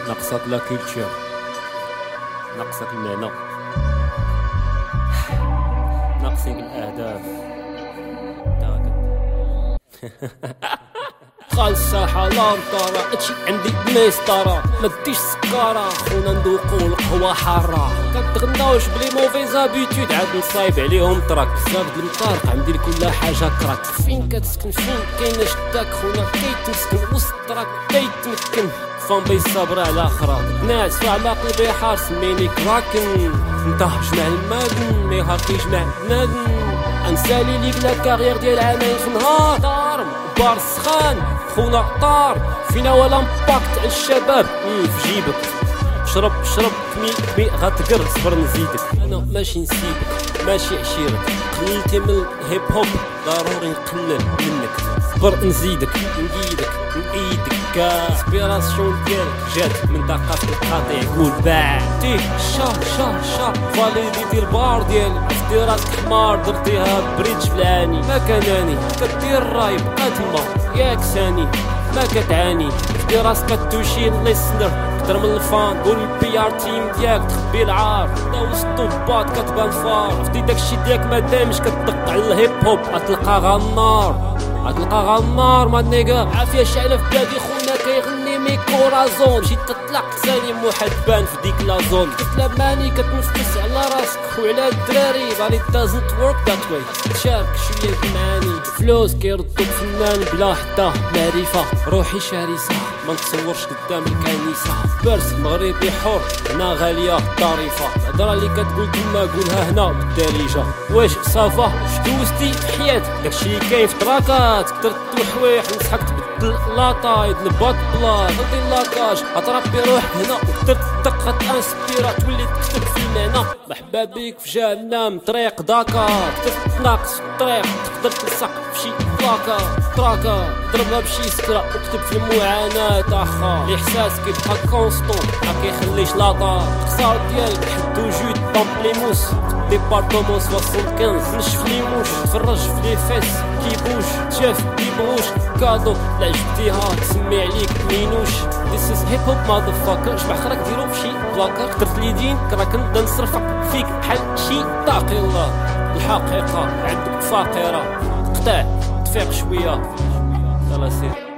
ناقصك لا كولتور، ناقصك المعنى، ناقصك الاهداف. دخل الساحة لانطرة هادشي عندي مسطرة، ما ديش سكارة خونا ندوقو القهوة حارة. كنتغناوش بلي موفي زابيتود عاد نصايب عليهم تراك. بزاف د المطارق عندي لكل حاجة كراك. فين كتسكن فين كاينة شداك خونا كيتمسكن وسط التراك كيتمكن. فان بيصبر على خراط ناس فعلا قلبي حار سميني كراكن. انت جمع المادن مي هاكي جمع بنادن. انسالي ليك لا كارير ديال عامين في نهار دار بار سخان خونا طار فينا ولا امباكت على الشباب في جيبك. شرب كمي غتقر صبر نزيدك. انا ماشي نسيبك ماشي عشيرك. قللتي من الهيب هوب ضروري نقلل منك. صبر نزيدك نقيدك نقيدك. اسبيراسيون ديالك جات من ثقافة القاطع قول باع تي شا فاليدي ديال البار ديالي. عرفتي راسك حمار درتيها بريدج بلاني. ما كاناني كدير راي بقا تما ياك ساني ما كتعاني. عرفتي راسك كتوشي ليسنر كتر من الفان. قول البي ار تيم ديالك تخبي العار. دا وسطوبات كتبان فار. عرفتي داكشي ديالك مادامش كتدق على الهيب هوب غتلقى غنار. غتلقى غنار ما نيغا. عافية شعلة في بلادي خونا كيغني ميكورازون. مشيت تطلق ثاني موحد بان في ديك لازون. كتلعب ماني كتنفس على راسك وعلى الدراري باني دازنت ورك ذات واي. تشارك شوية بمعاني فلوس كيردو فنان بلا حتى معرفة. روحي شرسة ما نتصورش قدام الكنيسة. برس مغربي حر هنا غالية طريفة. الهضرة اللي كتقول كما قولها هنا بالدارجة. واش صافا شدوزتي في حياتك داكشي اللي كاين في تراكات. كترت الحوايح نصحك تبدل لاطايد الباط بلا غدي لاكاج. غتربي روحك هنا وكترت تدق انسبيرا تولي تكتب في المعنى. مرحبا بيك في جهنم طريق داكار. كترت تناقص في الطريق تقدر تلصق في شي بلاكا تراكا. ضربها بشي سكرة وكتب في المعاناة اخا. الاحساس كيبقى كونستون ما كيخليش لاطا. الخسار ديالك حد وجود بامبليموس ديبارتمون 75 نشف ليموش. تفرج في لي فيس كيبوش شاف كيبغوش كادو لا جبتيها تسمي عليك مينوش. This is hip hop motherfucker. شبح خراك ديرو بشي بلاكار. كترت اليدين كرا كنبدا نصرفك فيك بحال شي طاقي. الله الحقيقة عندك فاقرة قطع تفيق شوية. يلا سير.